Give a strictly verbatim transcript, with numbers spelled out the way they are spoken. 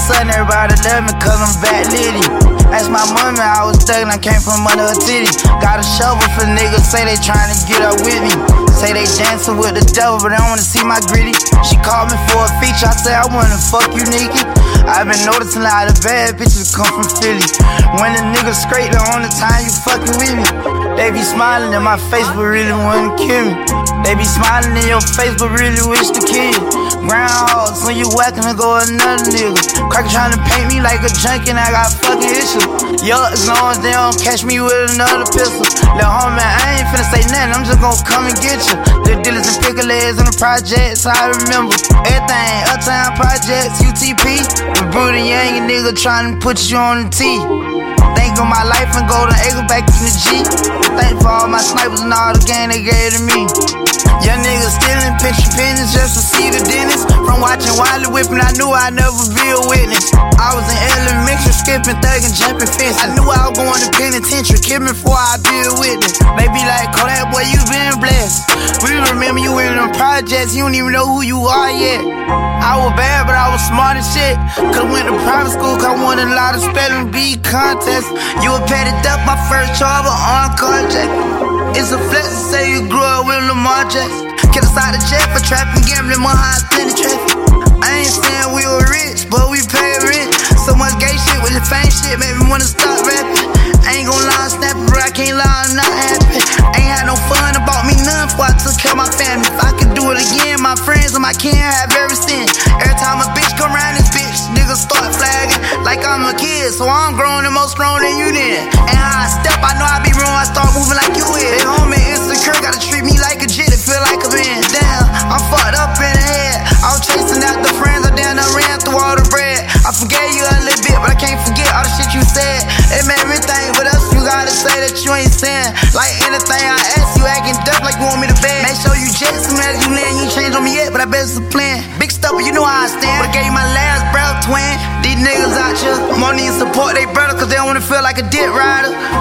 sudden everybody love me cause I'm back litty. Ask my mama, I was thuggin', I came from under her titty. Got a shovel for niggas, say they tryna get up with me. Say they dancing with the devil, but they don't wanna see my gritty. She called me for a feature, I said I wanna fuck you, Nikki. I've been noticing a lot of bad bitches come from Philly. When the niggas straight, the only time you fucking with me. They be smiling in my face, but really wanna kill me. They be smiling in your face, but really wish to kill you. Groundhogs, when you whackin' and go another nigga. Cracker tryna paint me like a junkie and I got fucking issues. Yo, as long as they don't catch me with another pistol. Lil' homie, I ain't finna say nothing, I'm just gon' come and get you. The dealers and pickle legs in the projects, I remember. Everything, Uptown Projects, U T P. With Brutal Yang, a nigga tryna put you on the T. Think of my life and go to Acre back to the G. Thank for all my snipers and all the game they gave to me. Young niggas stealing picture pennies just to see the dentist. From watching Wiley whipping, I knew I'd never be a witness. I was in elementary, skipping, thugging, jumping fences. I knew I was going to penitentiary, kill me before I be a witness. They be like, Kodak boy, you been blessed. We remember you in them projects, you don't even know who you are yet. I was bad, but I was smart as shit. Could've went to private school, cause I won a lot of spelling bee contests. You were petted up, my first job, an on-call jacket. It's a flex to say you grew up with Lamar Jackson. Get us out of jail for trapping, gambling, more high than the traffic. I ain't saying we were rich, but we paid rent. So much gay shit with the fame shit made me wanna stop rapping. I ain't gon' lie, snapping, bro, I can't lie, I'm not happy. Ain't had no fun, it bought me none before I took care of my family. If I could do it again, my friends and my kin have everything. Every time a bitch come around this bitch, niggas start flagging like I'm a kid. So I'm grown and more grown than you then. And how I step, I know I be wrong, I start moving like you is. They homie insecure, gotta treat me like a jit, it feel like a man. Damn, I'm fucked up in the head. I was chasing after friends, I damn done ran through all the bread. I forgave you a little bit, but I can't forget all the shit you said. It made me think, but else you gotta say that you ain't saying. Like anything I ask you, acting dumb like you want me to beg. Make sure you jet soon as you land, you ain't changed on me yet, but I bet it's a plan. Big stuff, but you know how I stand. But I gave you my last breath, twin. These niggas out here, money and support they brother, cause they don't wanna feel like a dick rider.